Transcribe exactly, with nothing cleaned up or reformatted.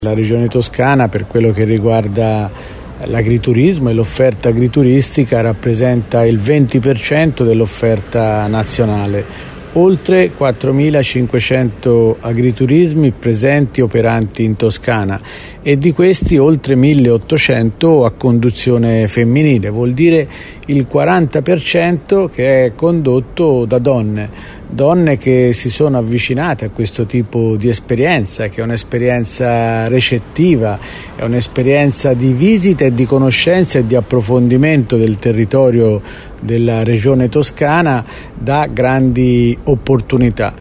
La regione Toscana, per quello che riguarda l'agriturismo e l'offerta agrituristica, rappresenta il venti per cento dell'offerta nazionale. Oltre quattromilacinquecento agriturismi presenti operanti in Toscana e di questi oltre milleottocento a conduzione femminile, vuol dire il quaranta per cento che è condotto da donne, donne che si sono avvicinate a questo tipo di esperienza, che è un'esperienza recettiva, è un'esperienza di visita e di conoscenza e di approfondimento del territorio della regione Toscana, da grandi opportunità.